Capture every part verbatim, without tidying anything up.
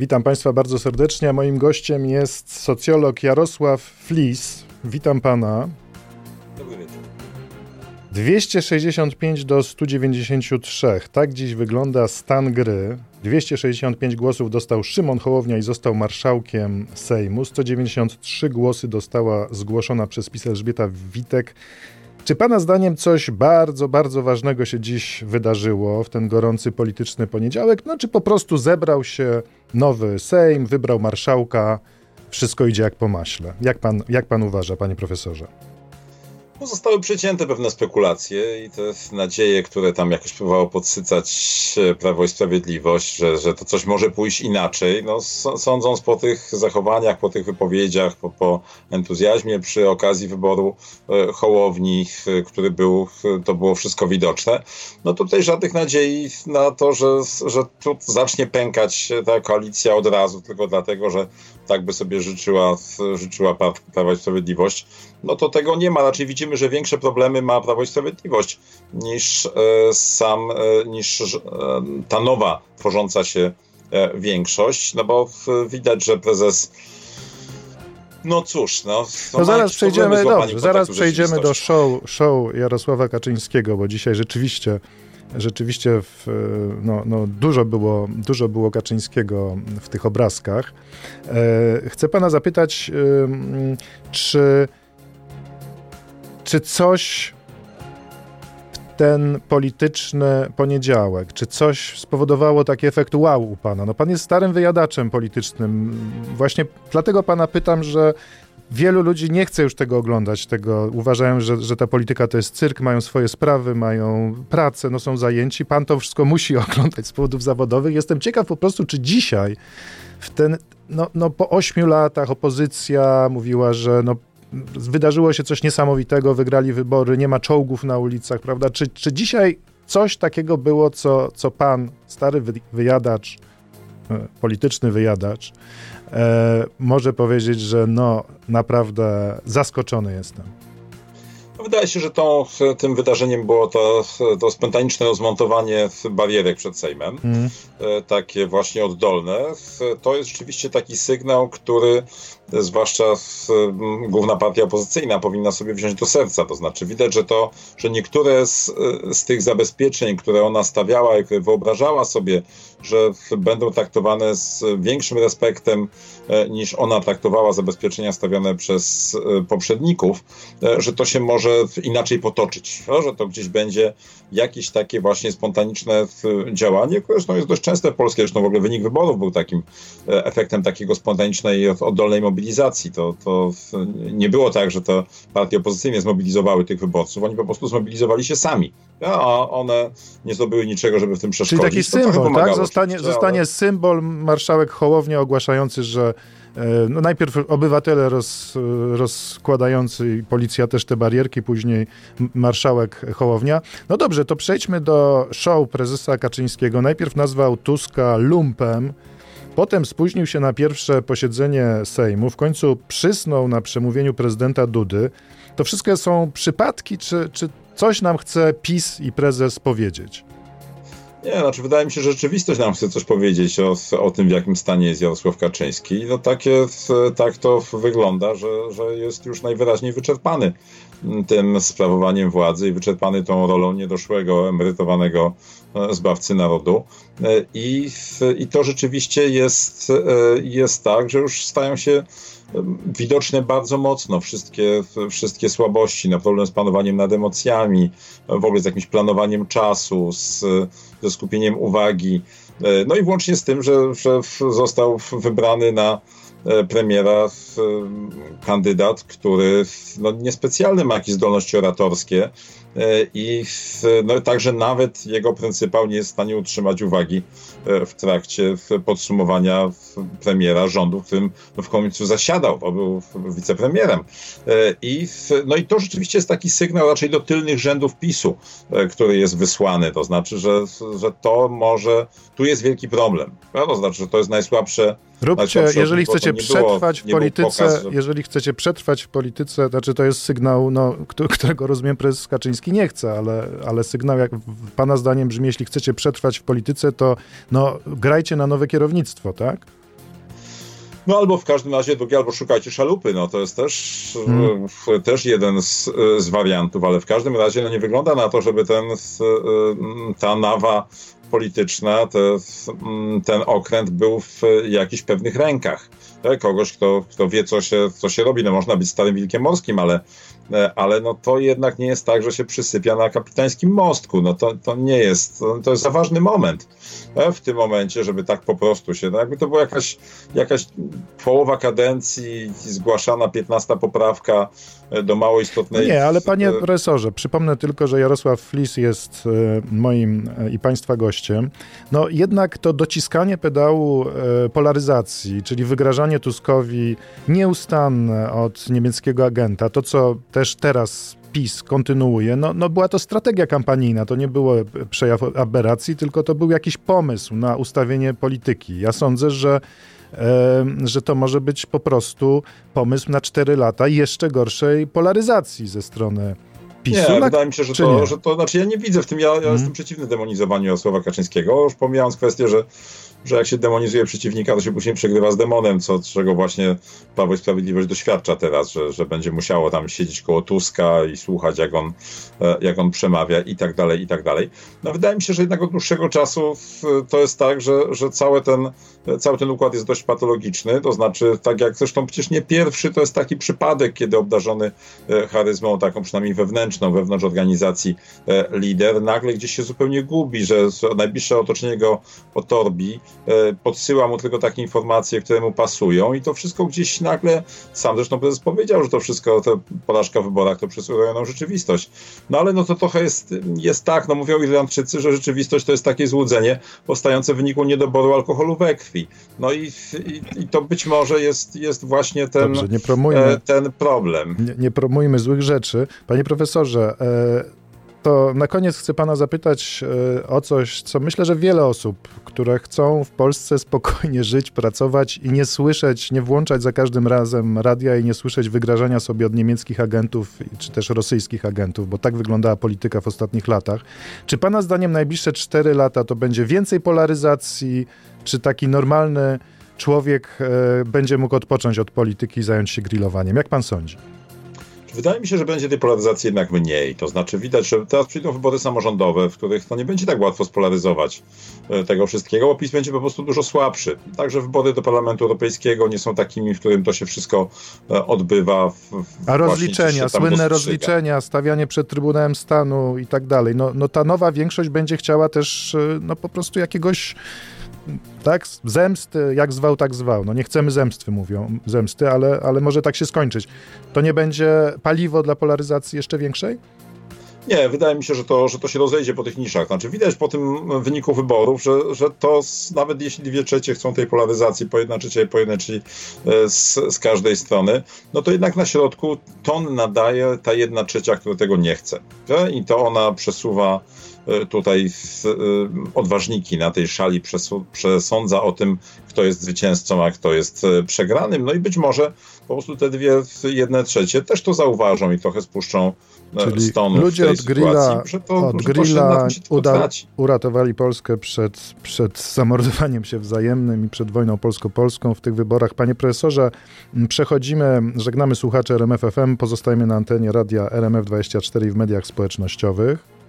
Witam Państwa bardzo serdecznie, a moim gościem jest socjolog Jarosław Flis. Witam Pana. Dobry wieczór. dwieście sześćdziesiąt pięć do stu dziewięćdziesięciu trzech. Tak dziś wygląda stan gry. dwieście sześćdziesiąt pięć głosów dostał Szymon Hołownia i został marszałkiem Sejmu. sto dziewięćdziesiąt trzy głosy dostała zgłoszona przez PiS Elżbieta Witek. Czy Pana zdaniem coś bardzo, bardzo ważnego się dziś wydarzyło w ten gorący polityczny poniedziałek? No czy po prostu zebrał się nowy Sejm, wybrał marszałka, wszystko idzie jak po maśle? Jak pan, jak pan uważa, panie profesorze? No, zostały przecięte pewne spekulacje i te nadzieje, które tam jakoś próbowało podsycać Prawo i Sprawiedliwość, że, że to coś może pójść inaczej. No, sądząc po tych zachowaniach, po tych wypowiedziach, po, po entuzjazmie przy okazji wyboru e, Hołowni, e, który był, e, to było wszystko widoczne. No tutaj żadnych nadziei na to, że, że tu zacznie pękać ta koalicja od razu, tylko dlatego, że tak by sobie życzyła, życzyła Prawo i Sprawiedliwość. No to tego nie ma. Raczej widzimy, że większe problemy ma Prawo i Sprawiedliwość niż e, sam, e, niż e, ta nowa tworząca się e, większość. No bo w, widać, że prezes no cóż, no... No zaraz przejdziemy, dobrze, zaraz przejdziemy do show, show Jarosława Kaczyńskiego, bo dzisiaj rzeczywiście Rzeczywiście w, no, no, dużo było, dużo było Kaczyńskiego w tych obrazkach. E, chcę pana zapytać, e, czy, czy coś w ten polityczny poniedziałek, czy coś spowodowało taki efekt wow u pana? No pan jest starym wyjadaczem politycznym. Właśnie dlatego pana pytam, że wielu ludzi nie chce już tego oglądać, tego uważają, że, że ta polityka to jest cyrk, mają swoje sprawy, mają pracę, no są zajęci. Pan to wszystko musi oglądać z powodów zawodowych. Jestem ciekaw po prostu, czy dzisiaj w ten, no, no po ośmiu latach opozycja mówiła, że no wydarzyło się coś niesamowitego, wygrali wybory, nie ma czołgów na ulicach, prawda? Czy, czy dzisiaj coś takiego było, co, co pan, stary wyjadacz, polityczny wyjadacz, e, może powiedzieć, że no naprawdę zaskoczony jestem? Wydaje się, że tą, tym wydarzeniem było to, to spontaniczne rozmontowanie barierek przed Sejmem, mm. takie właśnie oddolne. To jest rzeczywiście taki sygnał, który zwłaszcza główna partia opozycyjna powinna sobie wziąć do serca. To znaczy widać, że to, że niektóre z, z tych zabezpieczeń, które ona stawiała i które wyobrażała sobie, że będą traktowane z większym respektem niż ona traktowała zabezpieczenia stawiane przez poprzedników, że to się może inaczej potoczyć, no, że to gdzieś będzie jakieś takie właśnie spontaniczne działanie, które zresztą jest dość częste w Polsce, zresztą w ogóle wynik wyborów był takim efektem takiego spontanicznej, oddolnej mobilizacji. To, to nie było tak, że te partie opozycyjne zmobilizowały tych wyborców, oni po prostu zmobilizowali się sami, a one nie zdobyły niczego, żeby w tym przeszkodzić. Czyli taki symbol, tak? Zostanie, zostanie ale... symbol, marszałek Hołownia ogłaszający, że no najpierw obywatele roz, rozkładający i policja też te barierki, później marszałek Hołownia. No dobrze, to przejdźmy do show prezesa Kaczyńskiego. Najpierw nazwał Tuska lumpem, potem spóźnił się na pierwsze posiedzenie Sejmu, w końcu przysnął na przemówieniu prezydenta Dudy. To wszystko są przypadki, czy, czy coś nam chce PiS i prezes powiedzieć? Nie, znaczy wydaje mi się, że rzeczywistość nam chce coś powiedzieć o, o tym, w jakim stanie jest Jarosław Kaczyński. No takie, tak to wygląda, że, że jest już najwyraźniej wyczerpany tym sprawowaniem władzy i wyczerpany tą rolą niedoszłego, emerytowanego zbawcy narodu. I, i to rzeczywiście jest, jest tak, że już stają się widoczne bardzo mocno wszystkie, wszystkie słabości, na problem z panowaniem nad emocjami, w ogóle z jakimś planowaniem czasu, z, ze skupieniem uwagi. No i włącznie z tym, że, że został wybrany na premiera kandydat, który no, niespecjalnie ma jakieś zdolności oratorskie i no, także nawet jego pryncypał nie jest w stanie utrzymać uwagi w trakcie podsumowania premiera rządu, w którym w końcu zasiadał, bo był wicepremierem. I, no i to rzeczywiście jest taki sygnał raczej do tylnych rzędów PiSu, który jest wysłany. To znaczy, że, że to może, tu jest wielki problem. To znaczy, że to jest najsłabsze. Róbcie, jeżeli chcecie przetrwać w polityce, pokaz, że... jeżeli chcecie przetrwać w polityce, znaczy to jest sygnał, no, którego rozumiem prezes Kaczyński nie chce, ale, ale sygnał, jak pana zdaniem brzmi, jeśli chcecie przetrwać w polityce, to no, grajcie na nowe kierownictwo, tak? No albo w każdym razie drugie, albo szukajcie szalupy, no to jest też, hmm. też jeden z, z wariantów, ale w każdym razie no nie wygląda na to, żeby ten, ta nawa polityczna, te, ten okręt był w jakichś pewnych rękach. Kogoś, kto, kto wie, co się, co się robi. No można być starym wilkiem morskim, ale, ale no to jednak nie jest tak, że się przysypia na kapitańskim mostku. No to, to nie jest, to, to jest za ważny moment w tym momencie, żeby tak po prostu się, no jakby to była jakaś, jakaś połowa kadencji, zgłaszana piętnasta poprawka do mało istotnej... Nie, ale panie profesorze, przypomnę tylko, że Jarosław Flis jest moim i państwa gościem. No jednak to dociskanie pedału polaryzacji, czyli wygrażanie Tuskowi nieustanne od niemieckiego agenta, to co też teraz PiS kontynuuje, no, no była to strategia kampanijna, to nie było przejaw aberracji, tylko to był jakiś pomysł na ustawienie polityki. Ja sądzę, że E, że to może być po prostu pomysł na cztery lata jeszcze gorszej polaryzacji ze strony PiS-u. Nie, na, wydaje mi się, że to, że to, znaczy ja nie widzę w tym, ja, ja hmm. jestem przeciwny demonizowaniu Jarosława Kaczyńskiego, już pomijając kwestię, że że jak się demonizuje przeciwnika, to się później przegrywa z demonem, co, czego właśnie Prawo i Sprawiedliwość doświadcza teraz, że, że będzie musiało tam siedzieć koło Tuska i słuchać, jak on, jak on przemawia i tak dalej, i tak dalej. No wydaje mi się, że jednak od dłuższego czasu to jest tak, że, że cały ten, cały ten układ jest dość patologiczny, to znaczy, tak jak zresztą przecież nie pierwszy, to jest taki przypadek, kiedy obdarzony charyzmą taką przynajmniej wewnętrzną, wewnątrz organizacji lider, nagle gdzieś się zupełnie gubi, że najbliższe otoczenie go otorbi, podsyła mu tylko takie informacje, które mu pasują i to wszystko gdzieś nagle, sam zresztą prezes powiedział, że to wszystko, ta porażka w wyborach to przysługują rzeczywistość. No ale no to trochę jest, jest tak, no mówią Irlandczycy, że rzeczywistość to jest takie złudzenie powstające w wyniku niedoboru alkoholu we krwi. No i, i, i to być może jest, jest właśnie ten, Dobrze, nie promujmy, ten problem. Nie, nie promujmy złych rzeczy. Panie profesorze, e- to na koniec chcę pana zapytać y, o coś, co myślę, że wiele osób, które chcą w Polsce spokojnie żyć, pracować i nie słyszeć, nie włączać za każdym razem radia i nie słyszeć wygrażania sobie od niemieckich agentów czy też rosyjskich agentów, bo tak wyglądała polityka w ostatnich latach. Czy pana zdaniem najbliższe cztery lata to będzie więcej polaryzacji, czy taki normalny człowiek y, będzie mógł odpocząć od polityki i zająć się grillowaniem? Jak pan sądzi? Wydaje mi się, że będzie tej polaryzacji jednak mniej. To znaczy widać, że teraz przyjdą wybory samorządowe, w których no nie będzie tak łatwo spolaryzować tego wszystkiego, bo PiS będzie po prostu dużo słabszy. Także wybory do Parlamentu Europejskiego nie są takimi, w którym to się wszystko odbywa. W, w A rozliczenia, słynne rozliczenia, stawianie przed Trybunałem Stanu i tak dalej. No, no ta nowa większość będzie chciała też no po prostu jakiegoś tak, zemsty, jak zwał, tak zwał. No nie chcemy zemsty, mówią, zemsty, ale, ale może tak się skończyć. To nie będzie paliwo dla polaryzacji jeszcze większej? Nie, wydaje mi się, że to, że to się rozejdzie po tych niszach. Znaczy widać po tym wyniku wyborów, że, że to z, nawet jeśli dwie trzecie chcą tej polaryzacji, po jedna trzecia i po jednej trzeciej z, z każdej strony, no to jednak na środku ton nadaje ta jedna trzecia, która tego nie chce. I to ona przesuwa tutaj odważniki na tej szali, przesądza o tym, kto jest zwycięzcą, a kto jest przegranym. No i być może po prostu te dwie jedne trzecie też to zauważą i trochę spuszczą Czyli z tonu ludzie w tej od grilla, sytuacji, że to, od że grilla to się uda, uratowali Polskę przed, przed zamordowaniem się wzajemnym i przed wojną polsko-polską w tych wyborach. Panie profesorze, przechodzimy, żegnamy słuchaczy R M F F M, pozostajemy na antenie radia R M F dwadzieścia cztery i w mediach społecznościowych.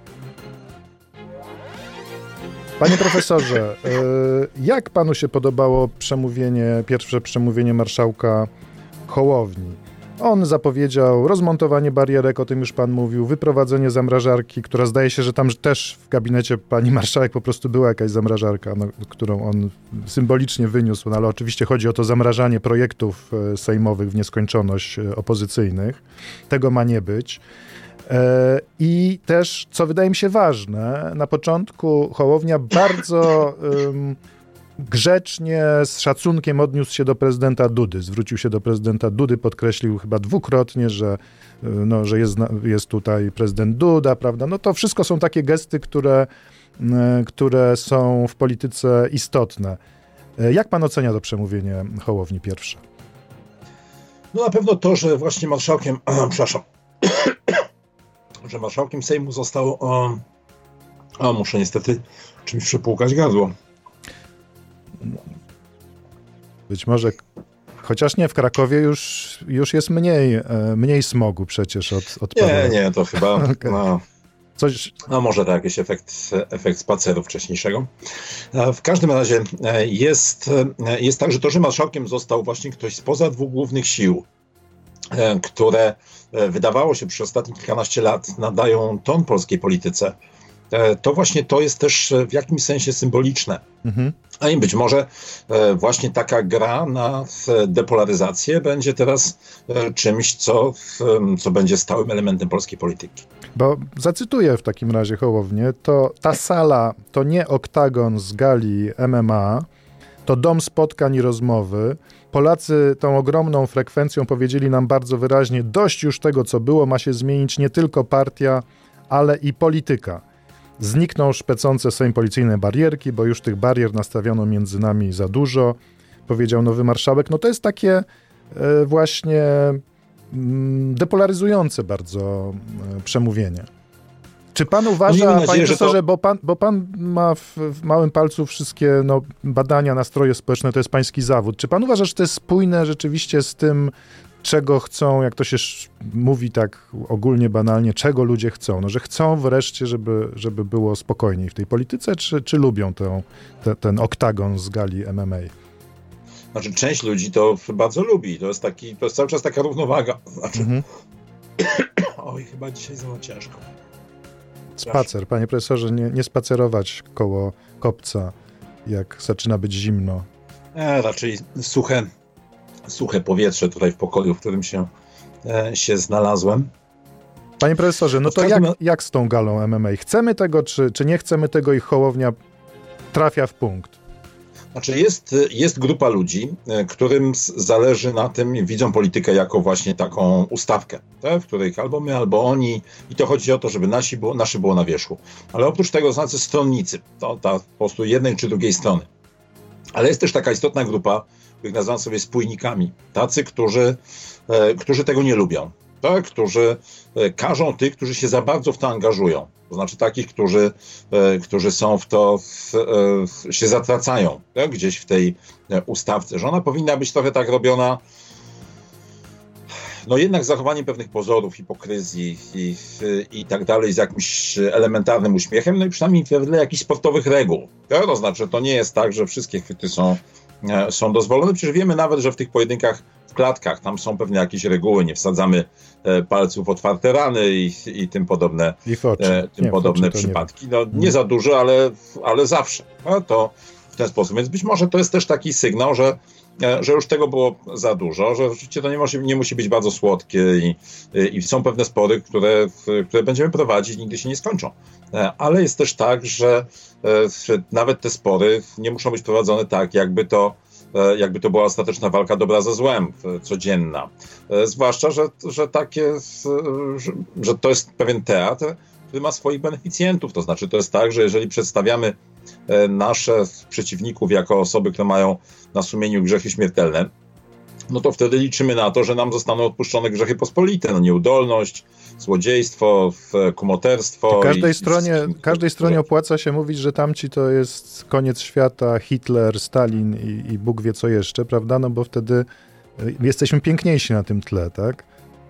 Panie profesorze, jak panu się podobało przemówienie, pierwsze przemówienie marszałka Hołowni? On zapowiedział rozmontowanie barierek, o tym już pan mówił, wyprowadzenie zamrażarki, która zdaje się, że tam też w gabinecie pani marszałek po prostu była jakaś zamrażarka, no, którą on symbolicznie wyniósł, no, ale oczywiście chodzi o to zamrażanie projektów sejmowych w nieskończoność opozycyjnych. Tego ma nie być. I też, co wydaje mi się ważne, na początku Hołownia bardzo um, grzecznie, z szacunkiem odniósł się do prezydenta Dudy. Zwrócił się do prezydenta Dudy, podkreślił chyba dwukrotnie, że, no, że jest, jest tutaj prezydent Duda, prawda? No to wszystko są takie gesty, które, które są w polityce istotne. Jak pan ocenia to przemówienie Hołowni pierwsze? No na pewno to, że właśnie marszałkiem, przepraszam, że marszałkiem Sejmu został, o, o muszę niestety czymś przepłukać gardło. Być może Chociaż nie, w Krakowie już, już jest mniej, mniej smogu przecież od, od Nie, paru... nie, to chyba... Okay. No. Coś... No może to jakiś efekt, efekt spaceru wcześniejszego. W każdym razie jest, jest tak, że to, że marszałkiem został właśnie ktoś spoza dwóch głównych sił, które wydawało się przez ostatnich kilkanaście lat nadają ton polskiej polityce, to właśnie to jest też w jakimś sensie symboliczne. Mhm. A i być może właśnie taka gra na depolaryzację będzie teraz czymś, co, co będzie stałym elementem polskiej polityki. Bo zacytuję w takim razie Hołownię, to ta sala to nie oktagon z gali M M A, to dom spotkań i rozmowy. Polacy tą ogromną frekwencją powiedzieli nam bardzo wyraźnie, dość już tego, co było, ma się zmienić nie tylko partia, ale i polityka. Znikną szpecące Sejm policyjne barierki, bo już tych barier nastawiono między nami za dużo, powiedział nowy marszałek. No to jest takie e, właśnie mm, depolaryzujące bardzo e, przemówienie. Czy pan uważa, no, panie nadzieję, profesorze, to... bo, pan, bo pan ma w, w małym palcu wszystkie no, badania, nastroje społeczne, to jest pański zawód. Czy pan uważa, że to jest spójne rzeczywiście z tym, czego chcą, jak to się mówi tak ogólnie, banalnie, czego ludzie chcą? No, że chcą wreszcie, żeby, żeby było spokojniej w tej polityce, czy, czy lubią tę, te, ten oktagon z gali M M A? Znaczy, część ludzi to bardzo lubi. To jest, taki, to jest cały czas taka równowaga. Znaczy... Mhm. Oj, chyba dzisiaj za ciężko. Spacer, panie profesorze, nie, nie spacerować koło kopca, jak zaczyna być zimno. E, raczej suche, suche powietrze tutaj w pokoju, w którym się, e, się znalazłem. Panie profesorze, no to jak, jak z tą galą M M A? Chcemy tego, czy, czy nie chcemy tego i Hołownia trafia w punkt? Znaczy jest, jest grupa ludzi, którym zależy na tym, widzą politykę jako właśnie taką ustawkę, tak? W której albo my, albo oni, i to chodzi o to, żeby nasi było, nasze było na wierzchu. Ale oprócz tego znaczy stronnicy, to ta po prostu jednej czy drugiej strony. Ale jest też taka istotna grupa, których nazywam sobie spójnikami, tacy, którzy, e, którzy tego nie lubią, tak? Którzy e, karzą tych, którzy się za bardzo w to angażują. To znaczy takich, którzy, e, którzy są w to, w, e, się zatracają, tak? Gdzieś w tej e, ustawce, że ona powinna być trochę tak robiona, no jednak z zachowaniem pewnych pozorów, hipokryzji i, i, i tak dalej, z jakimś elementarnym uśmiechem, no i przynajmniej wedle jakichś sportowych reguł. Tak? To znaczy, to nie jest tak, że wszystkie chwyty są, e, są dozwolone, przecież wiemy nawet, że w tych pojedynkach w klatkach tam są pewne jakieś reguły, nie wsadzamy e, palców w otwarte rany i, i tym podobne, I w oczy. E, tym nie, podobne przypadki. No, nie za dużo, ale, ale zawsze. No, to w ten sposób. Więc być może to jest też taki sygnał, że, e, że już tego było za dużo, że rzeczywiście to nie musi, nie musi być bardzo słodkie i, i są pewne spory, które, które będziemy prowadzić, nigdy się nie skończą. E, ale jest też tak, że, e, że nawet te spory nie muszą być prowadzone tak, jakby to jakby to była ostateczna walka dobra ze złem, codzienna. Zwłaszcza, że, że takie, że, że to jest pewien teatr, który ma swoich beneficjentów. To znaczy, to jest tak, że jeżeli przedstawiamy nasze przeciwników jako osoby, które mają na sumieniu grzechy śmiertelne, no to wtedy liczymy na to, że nam zostaną odpuszczone grzechy pospolite, no nieudolność, złodziejstwo, kumoterstwo. To każdej i, stronie, i, każdej stronie opłaca się mówić, że tamci to jest koniec świata, Hitler, Stalin i, i Bóg wie co jeszcze, prawda? No bo wtedy jesteśmy piękniejsi na tym tle, tak?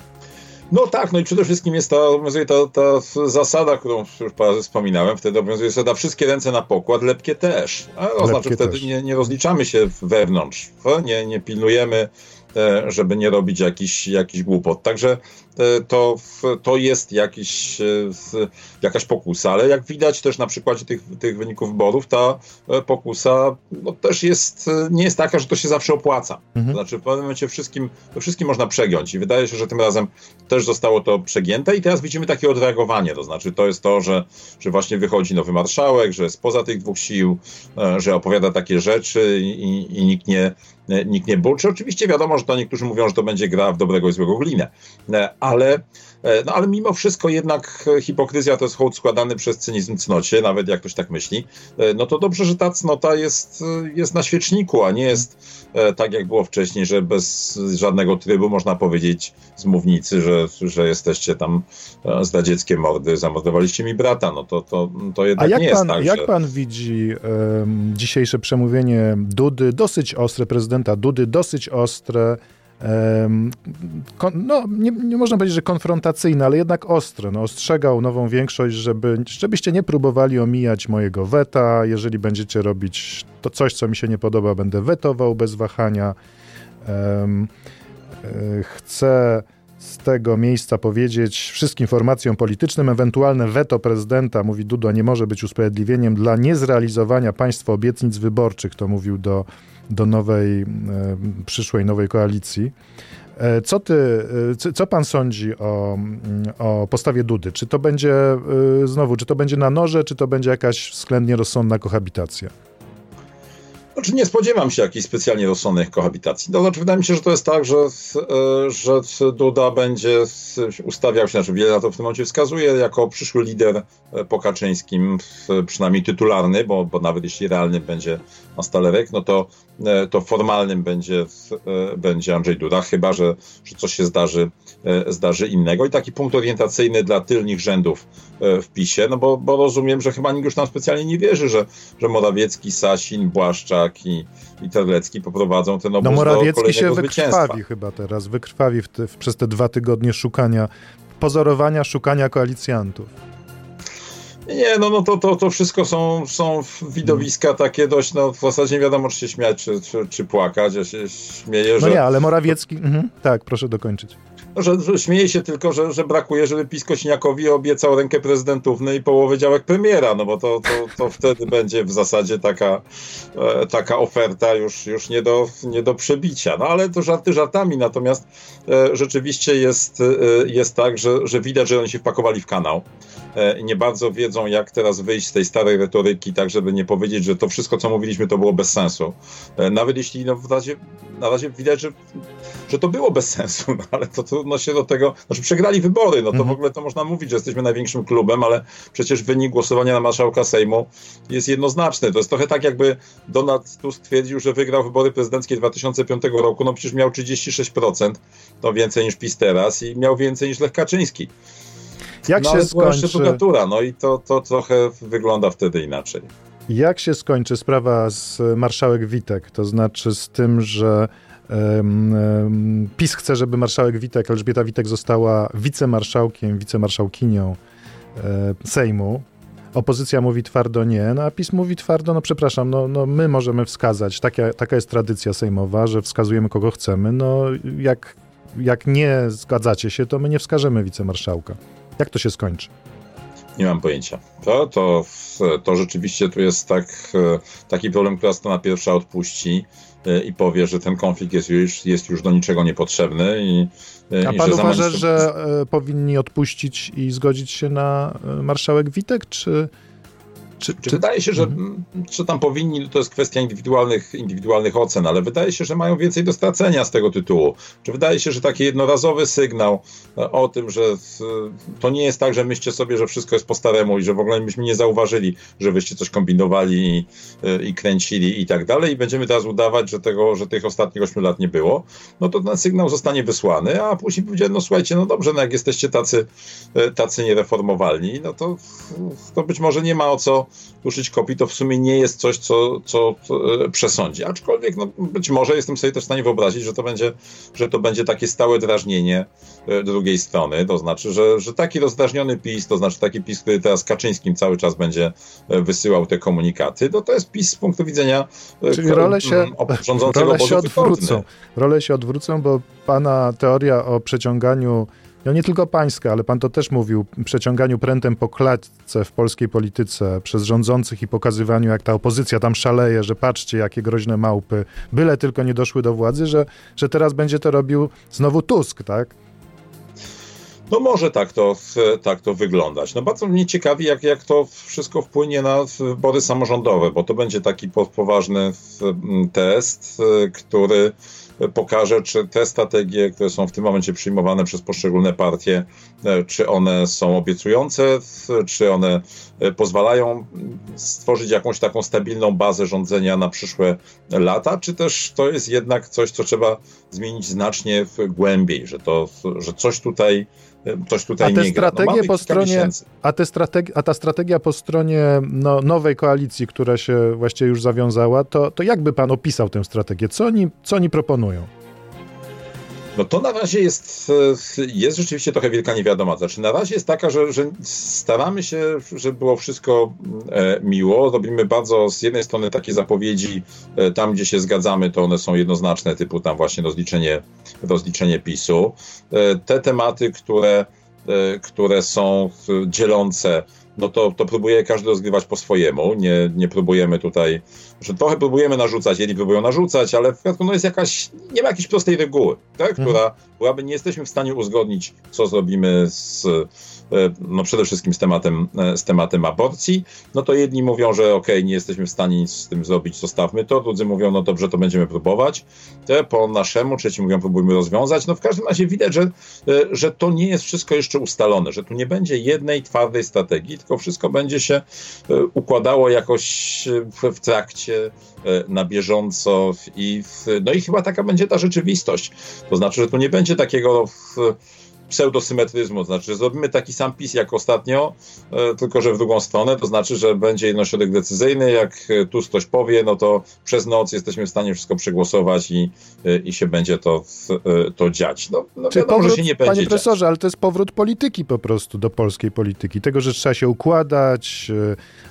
No tak, no i przede wszystkim jest ta, obowiązuje ta, ta zasada, którą już parę razy wspominałem, wtedy obowiązuje zasada wszystkie ręce na pokład, lepkie też. A to znaczy wtedy nie, nie rozliczamy się wewnątrz, nie, nie pilnujemy, żeby nie robić jakiś, jakiś głupot. Także to, to jest jakiś, jakaś pokusa, ale jak widać też na przykładzie tych, tych wyników wyborów, ta pokusa no, też jest, nie jest taka, że to się zawsze opłaca. Mhm. To znaczy w pewnym momencie wszystkim, to wszystkim można przegiąć i wydaje się, że tym razem też zostało to przegięte i teraz widzimy takie odreagowanie, to znaczy to jest to, że, że właśnie wychodzi nowy marszałek, że spoza tych dwóch sił, że opowiada takie rzeczy i, i nikt nie nikt nie burczy. Oczywiście wiadomo, że to niektórzy mówią, że to będzie gra w dobrego i złego glinę, ale, no, ale mimo wszystko jednak hipokryzja to jest hołd składany przez cynizm cnocie, nawet jak ktoś tak myśli, no to dobrze, że ta cnota jest, jest na świeczniku, a nie jest tak jak było wcześniej, że bez żadnego trybu można powiedzieć z mównicy, że, że jesteście tam zdradzieckie mordy, zamordowaliście mi brata, no to, to, to jednak a jak nie pan, jest tak, jak że... pan widzi um, dzisiejsze przemówienie Dudy, dosyć ostre, prezydenta prezydenta Dudy dosyć ostre, no nie, nie można powiedzieć, że konfrontacyjne, ale jednak ostre. No, ostrzegał nową większość, żeby, żebyście nie próbowali omijać mojego weta. Jeżeli będziecie robić to coś, co mi się nie podoba, będę wetował bez wahania. Um, chcę z tego miejsca powiedzieć wszystkim formacjom politycznym, ewentualne weto prezydenta, mówi Duda, nie może być usprawiedliwieniem dla niezrealizowania państwa obietnic wyborczych, to mówił do, do nowej, e, przyszłej nowej koalicji. E, co ty, e, co pan sądzi o, o postawie Dudy? Czy to będzie, e, znowu, czy to będzie na noże, czy to będzie jakaś względnie rozsądna kohabitacja? Znaczy nie spodziewam się jakichś specjalnie rozsądnych kohabitacji. To znaczy wydaje mi się, że to jest tak, że, że Duda będzie ustawiał się, znaczy wiele na to w tym momencie wskazuje, jako przyszły lider po Kaczyńskim, przynajmniej tytularny, bo, bo nawet jeśli realny będzie na Stalerek, no to, to formalnym będzie, będzie Andrzej Duda, chyba że, że coś się zdarzy, zdarzy innego. I taki punkt orientacyjny dla tylnych rzędów w PiSie, no bo, bo rozumiem, że chyba nikt już tam specjalnie nie wierzy, że, że Morawiecki, Sasin, Błaszczak i, i Terlecki poprowadzą ten obóz no, Morawiecki do kolejnego się zwycięstwa. wykrwawi chyba teraz, wykrwawi w te, w, przez te dwa tygodnie szukania, pozorowania, szukania koalicjantów. Nie, no, no to, to, to wszystko są, są widowiska takie dość, no w zasadzie nie wiadomo, czy się śmiać, czy, czy, czy płakać. Ja się śmieję, że... No nie, ale Morawiecki... Mhm, tak, proszę dokończyć. No, że, że śmieje się tylko, że, że brakuje, żeby PiS Kosiniakowi obiecał rękę prezydentówny i połowę działek premiera, no bo to, to, to wtedy będzie w zasadzie taka, e, taka oferta już, już nie, do, nie do przebicia. No ale to żarty żartami, natomiast e, rzeczywiście jest, e, jest tak, że, że widać, że oni się wpakowali w kanał. E, nie bardzo wiedzą, jak teraz wyjść z tej starej retoryki, tak żeby nie powiedzieć, że to wszystko, co mówiliśmy, to było bez sensu. E, nawet jeśli no, w razie, na razie widać, że, że to było bez sensu, no, ale to trudno się do tego, znaczy przegrali wybory, no to mm. w ogóle to można mówić, że jesteśmy największym klubem, ale przecież wynik głosowania na marszałka Sejmu jest jednoznaczny. To jest trochę tak, jakby Donald Tusk twierdził, że wygrał wybory prezydenckie dwa tysiące piątego roku, no przecież miał trzydzieści sześć procent, to więcej niż PiS teraz i miał więcej niż Lech Kaczyński. Jak no, się ale skończy... szukatura, no i to, to trochę wygląda wtedy inaczej. Jak się skończy sprawa z marszałek Witek? To znaczy z tym, że um, um, PiS chce, żeby marszałek Witek, Elżbieta Witek została wicemarszałkiem, wicemarszałkinią e, Sejmu. Opozycja mówi twardo nie, no a PiS mówi twardo, no przepraszam, no, no my możemy wskazać, taka, taka jest tradycja sejmowa, że wskazujemy kogo chcemy, no jak, jak nie zgadzacie się, to my nie wskażemy wicemarszałka. Jak to się skończy? Nie mam pojęcia. To, to, to rzeczywiście tu jest tak, taki problem, która strona pierwsza odpuści i powie, że ten konflikt jest już, jest już do niczego niepotrzebny. I, A i pan że uważa, zamanić... że powinni odpuścić i zgodzić się na marszałek Witek, czy... Czy, czy wydaje się, że, mhm. że tam powinni, to jest kwestia indywidualnych, indywidualnych ocen, ale wydaje się, że mają więcej do stracenia z tego tytułu. Czy wydaje się, że taki jednorazowy sygnał o tym, że to nie jest tak, że myślcie sobie, że wszystko jest po staremu i że w ogóle myśmy nie zauważyli, że wyście coś kombinowali i, i kręcili i tak dalej i będziemy teraz udawać, że, tego, że tych ostatnich ośmiu lat nie było, no to ten sygnał zostanie wysłany, a później powiedzieć, no słuchajcie, no dobrze, no jak jesteście tacy, tacy niereformowalni, no to, to być może nie ma o co duszyć kopii, to w sumie nie jest coś, co, co, co e, przesądzi. Aczkolwiek no, być może jestem sobie też w stanie wyobrazić, że to będzie, że to będzie takie stałe drażnienie e, drugiej strony. To znaczy, że, że taki rozdrażniony PiS, to znaczy taki PiS, który teraz Kaczyńskim cały czas będzie e, wysyłał te komunikaty, to to jest PiS z punktu widzenia e, Czyli role się, rządzącego role się odwrócą. Role się odwrócą, bo pana teoria o przeciąganiu, no nie tylko pańska, ale pan to też mówił, przeciąganiu prętem po klatce w polskiej polityce przez rządzących i pokazywaniu, jak ta opozycja tam szaleje, że patrzcie, jakie groźne małpy, byle tylko nie doszły do władzy, że, że teraz będzie to robił znowu Tusk, tak? No może tak to, tak to wyglądać. No bardzo mnie ciekawi, jak, jak to wszystko wpłynie na wybory samorządowe, bo to będzie taki poważny test, który pokaże, czy te strategie, które są w tym momencie przyjmowane przez poszczególne partie, czy one są obiecujące, czy one pozwalają stworzyć jakąś taką stabilną bazę rządzenia na przyszłe lata, czy też to jest jednak coś, co trzeba zmienić znacznie głębiej, że, to, że coś tutaj coś tutaj a te nie gra. Strategie no, po stronie, a, te strategi- a ta strategia po stronie no, nowej koalicji, która się właściwie już zawiązała, to, to jak by pan opisał tę strategię? Co oni, co oni proponują? No to na razie jest, jest rzeczywiście trochę wielka niewiadoma. Znaczy na razie jest taka, że, że staramy się, żeby było wszystko e, miło. Robimy bardzo z jednej strony takie zapowiedzi, e, tam gdzie się zgadzamy, to one są jednoznaczne, typu tam właśnie rozliczenie, rozliczenie PiSu. E, te tematy, które, e, które są dzielące, no to, to próbuje każdy rozgrywać po swojemu. Nie, nie próbujemy tutaj, że trochę próbujemy narzucać, jedni próbują narzucać, ale w przypadku no jest jakaś, nie ma jakiejś prostej reguły, tak? Która, mhm. któraby nie jesteśmy w stanie uzgodnić, co zrobimy z, no przede wszystkim z tematem, z tematem aborcji. No to jedni mówią, że okej, okay, nie jesteśmy w stanie nic z tym zrobić, zostawmy to. Drudzy mówią, no dobrze, to będziemy próbować. Te po naszemu, trzeci mówią, próbujmy rozwiązać. No w każdym razie widać, że, że to nie jest wszystko jeszcze ustalone, że tu nie będzie jednej twardej strategii, tylko wszystko będzie się układało jakoś w trakcie, na bieżąco i w, no i chyba taka będzie ta rzeczywistość. To znaczy, że tu nie będzie takiego pseudosymetryzmu, to znaczy, że zrobimy taki sam PiS jak ostatnio, tylko że w drugą stronę, to znaczy, że będzie jednośrodek decyzyjny, jak tu ktoś powie, no to przez noc jesteśmy w stanie wszystko przegłosować i, i się będzie to, to dziać. No, no Czyli wiadomo, powrót, że się nie będzie panie profesorze, dziać. ale to jest powrót polityki po prostu do polskiej polityki. Tego, że trzeba się układać, yy,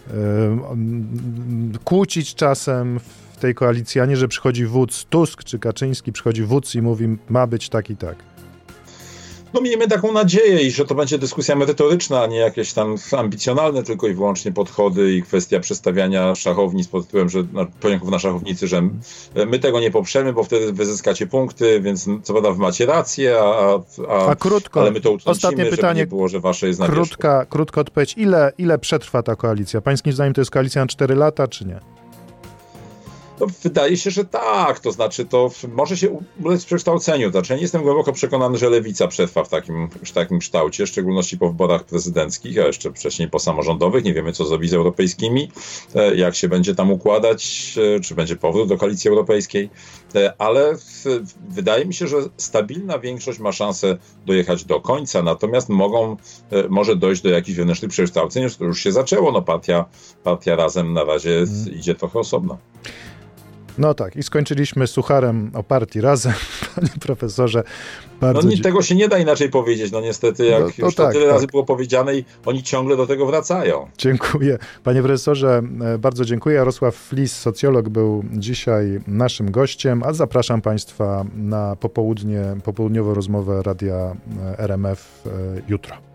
yy, kłócić czasem w tej koalicji, a nie, że przychodzi wódz Tusk czy Kaczyński, przychodzi wódz i mówi, ma być tak i tak. No miejmy taką nadzieję, i że to będzie dyskusja merytoryczna, a nie jakieś tam ambicjonalne tylko i wyłącznie podchody i kwestia przestawiania szachownic pod tytułem, że no, poniekąd na szachownicy, że my tego nie poprzemy, bo wtedy wyzyskacie punkty, więc co prawda wy macie rację, a, a, a krótko, ale my to utrącimy, ostatnie pytanie, żeby nie było, że wasze jest na wierzchu. Krótka, krótka odpowiedź. Ile, ile przetrwa ta koalicja? Pańskim zdaniem to jest koalicja na cztery lata, czy nie? No, wydaje się, że tak, to znaczy to może się ulec przekształceniu. Znaczy, ja nie jestem głęboko przekonany, że lewica przetrwa w takim, w takim kształcie, w szczególności po wyborach prezydenckich, a jeszcze wcześniej po samorządowych. Nie wiemy, co zrobi z europejskimi, jak się będzie tam układać, czy będzie powrót do koalicji europejskiej, ale wydaje mi się, że stabilna większość ma szansę dojechać do końca, natomiast mogą, może dojść do jakichś wewnętrznych przekształceń, to już się zaczęło. No partia, partia Razem na razie hmm. idzie trochę osobno. No tak, i skończyliśmy sucharem o partii Razem, panie profesorze. Bardzo no nie, tego się nie da inaczej powiedzieć, no niestety, jak no, to już to tak, tyle tak. razy było powiedziane i oni ciągle do tego wracają. Dziękuję. Panie profesorze, bardzo dziękuję. Jarosław Flis, socjolog, był dzisiaj naszym gościem, a zapraszam państwa na popołudnie, popołudniową rozmowę Radia R M F jutro.